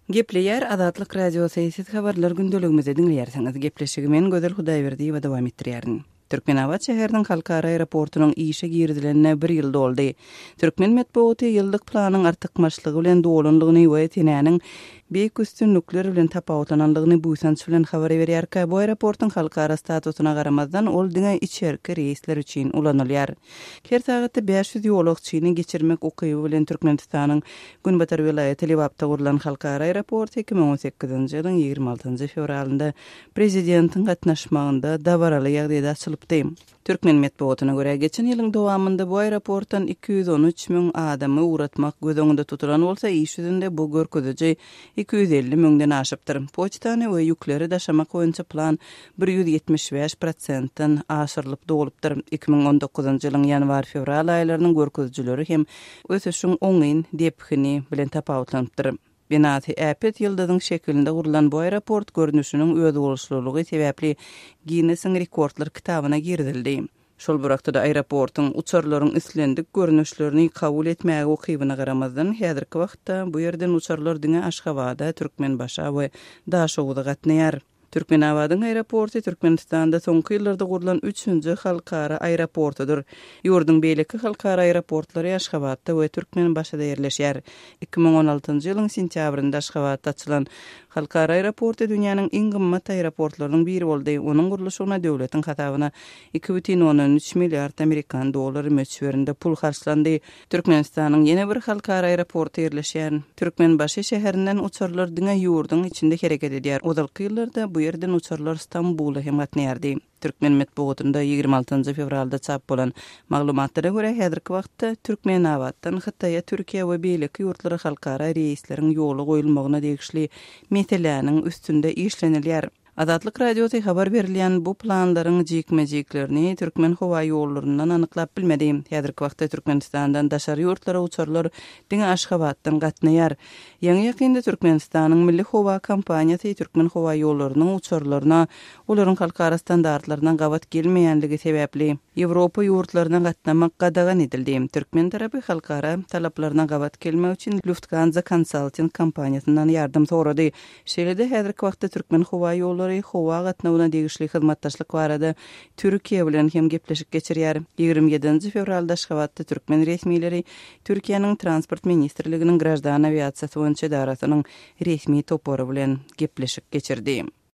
Gepleyer Azatlyk radiosu eýset habarlar gündeligimizi dinleýärsiňiz. Gepleşigimen Gözel Hudaýberdi we dowam etdirýärin. Türkmenawat şäheriniň halkara aeroportunyň işe girdilenine 1 ýyl doldy. Türkmen medeniýeti ýyldyk planyň artykmaçlygy bilen dolanlygyny we etýäniň beýik üstünlükleri bilen tapawutlananlygyny buýsanç bilen habar berýär. Bu aeroportuň halkara statusyna garamazdan ol diňe içerki reisler üçin ulanylýar. Her sagatda 500 ýolagçyny geçirmek okyby bilen Türkmenistanyň Günbatar vilayaty Lebapda gurulan halkara aeroport 2018-nji ýylyň 26-njy fevralynda prezidentiň gatnaşmagynda dabaraly ýagdaýda açylypdy. Türkmen medeniýetine görä geçen ýylyň dowamında bu aeroportdan 213.000 adamy uğratmak göz tutulan bolsa, iş ýüzünde bu görkeziji 250.000-den aşypdyr. Poçtany we ýükleri daşamak boýunça plan 175%-den aşyrylyp dolupdyr. 2019-njy ýylyň ýanwar-fevral aýlarynyň görkezijileri hem ösüşiň oňyn depkini bilen tapawutlanypdyr. Binati äpet ýyldynyň şekilinde gurulan bu aeroport görnüşiniň öýde boluşlulygy sebäpli Guinness rekordlar kitabyna girdildi. Şol burakda aeroportyň uçarlaryň islendik görnüşlerini kabul etmäge okybyna garamazdan häzirki wagtda bu ýerden uçarlar diňe Aşgabatda, Türkmenbaşa we Daşowda gatnaýar. Türkmenawadyň aeroporty Türkmenistanda soňky ýyllarda gurulan 3-nji halkara aeroportudur. Ýurdun beýleki halkara aeroportlary Aşgabatda we Türkmenbaşada ýerleşýär. 2016-njy ýylyň sentýabrynda Aşgabatda açylan halkara aeroporty dünýäniň iň gymmat aeroportlarynyň biri boldy. Onuň guruluşyna döwletiň hatabyna 2,13 milliard amerikan dollary möçberinde pul harçlandy. Türkmenistanyň ýene bir halkara aeroporty ýerleşýän Türkmenbaşy şäherinden uçarlar diňe ýurdun içinde hereket edýär. Odalky ýyllarda bu ýerden uçarlar Istanbula hem gatnaýardy. Türkmen medeniýetinde 26-njy fevralda çap bolan maglumatlara görä häzirki wagtda Türkmenawatdan Hytaýa, Türkiýe we beýleki ýurtlara halkara reýsleriň ýoly goýulmagyna degişli meselelerin üstünde işlenilýär. Azatlyk radiosu habar berilýän bu planlaryň jikmejiklerini Türkmen howa ýollaryndan anyklap bilmedi. Häzirki wagtda Türkmenistandan daşary ýurtlara uçarlar diňe Aşgabatdan gatnaýar. Ýa-ni ýakynda Türkmenistanyň milli howa kompaniýasy Türkmen howa ýollarynyň uçarlaryna olaryň halkara standartlaryna gawat gelmeýänligi sebäpli Ýewropa ýurtlaryna gatnamak gadagan edildi. Türkmen tarapy halkara talaplaryna gawat gelmek üçin Lufthansa Consulting kompaniýasyndan ýardym sorady. Şeýlede häzirki wagtda Türkmen howa ýollary howa gatnawyna degişli hyzmatdaşlyk barada Türkiýe bilen hem gepleşik geçirýär. 27-nji fevralda Aşgabatda Türkmen resmiýetleri Türkiýanyň transport ministrliginiň grajdan aviasiýasy boýunça darasynyň resmi topary bilen gepleşik geçirdi.